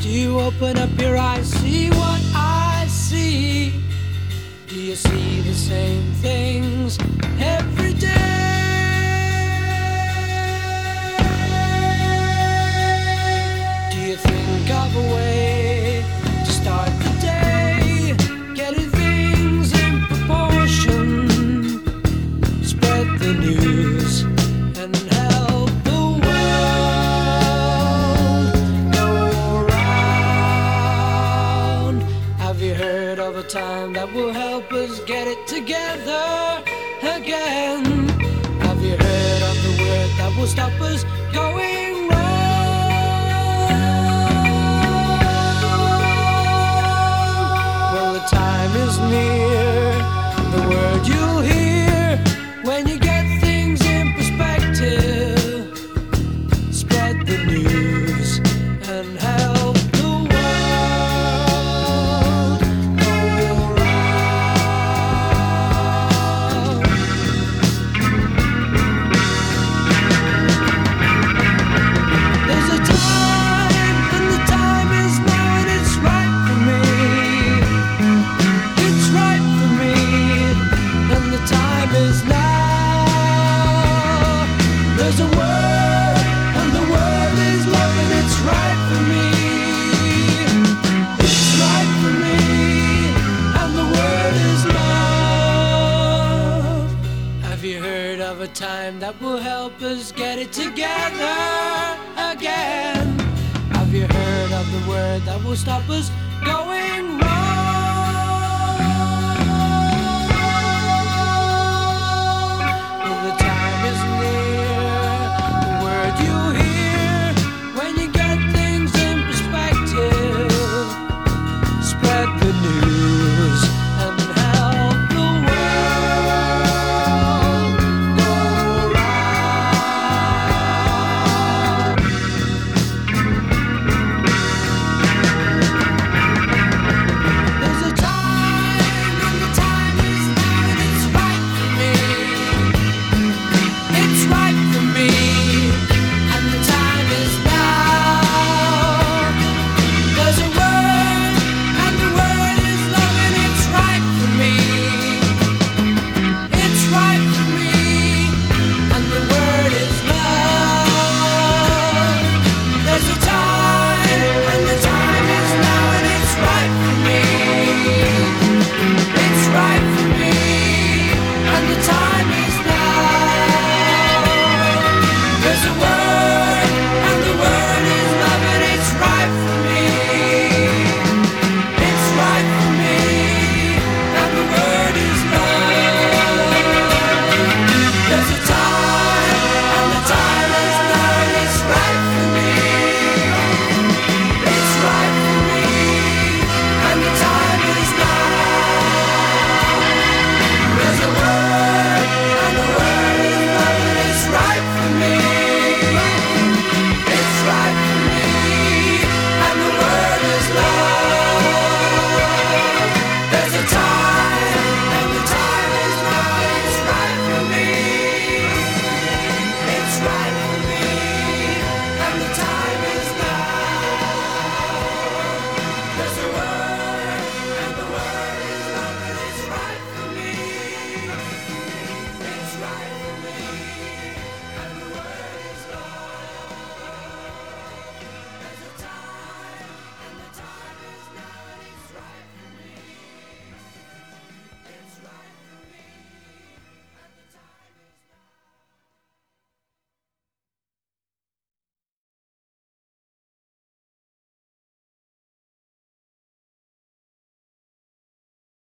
Do you open up your eyes, see what I see? Do you see the same things every day? Do you think of a way to start the day, getting things in proportion, spread the news and help the world go round? Have you heard of a time that will help us get it together again? Have you heard of the word that will stop us going wrong? Well, the time is near, the word you'll hear when you get things in perspective. Spread the news and help the world go round. There's a time, and the time is now, and it's right for me. It's right for me, and the time is now. There's a word, and the word is love, and it's right for me. It's right for me, and the word is love. Have you heard of a time that will help us get it together again? Have you heard of the word that will stop us going wrong?